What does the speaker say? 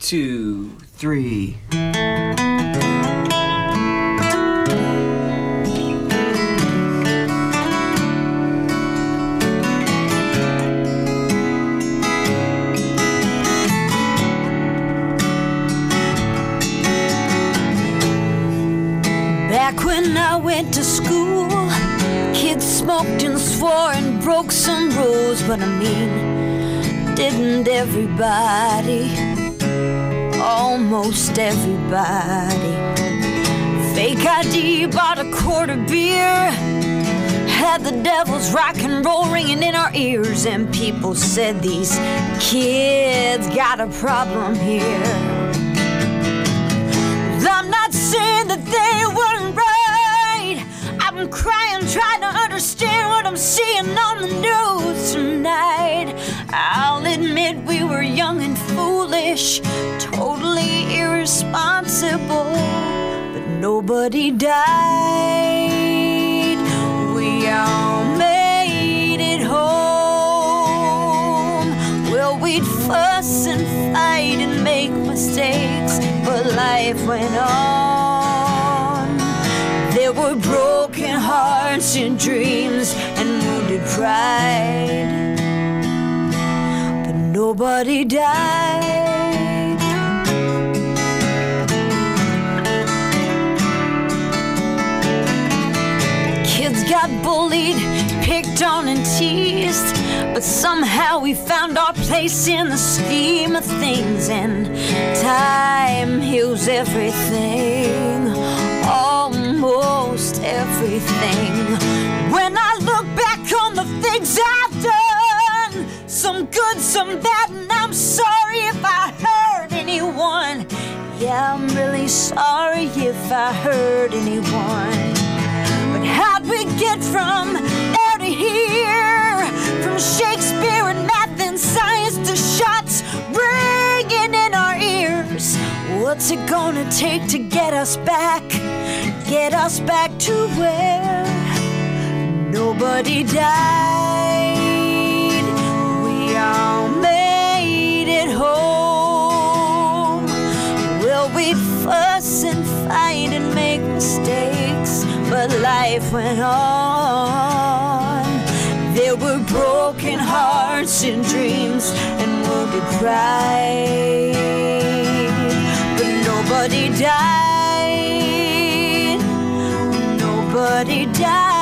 2, 3. Back when I went to school, kids smoked and swore and broke some rules. But I mean, didn't everybody? Almost everybody. Fake ID, bought a quart of beer, had the devil's rock and roll ringing in our ears. And people said these kids got a problem here. I'm not saying that they weren't right. I'm crying, trying to understand what I'm seeing on the news tonight. I'll admit we were young and foolish, totally irresponsible, but nobody died. We all made it home. Well, we'd fuss and fight and make mistakes, but life went on. There were broken hearts and dreams and wounded pride, but nobody died. Kids got bullied, picked on and teased, but somehow we found our place in the scheme of things. And time heals everything, almost everything. When I look back on the things I've done, some good, some bad, and I'm sorry if I hurt anyone. Yeah, I'm really sorry if I hurt anyone. But how'd we get from there to here? From Shakespeare and math and science to shots ringing in our ears. What's it gonna take to get us back? Get us back to where nobody died. We all made it home. Well, we'd fuss and fight and make mistakes, but life went on. There were broken hearts and dreams and wounded pride, but nobody died. Nobody died.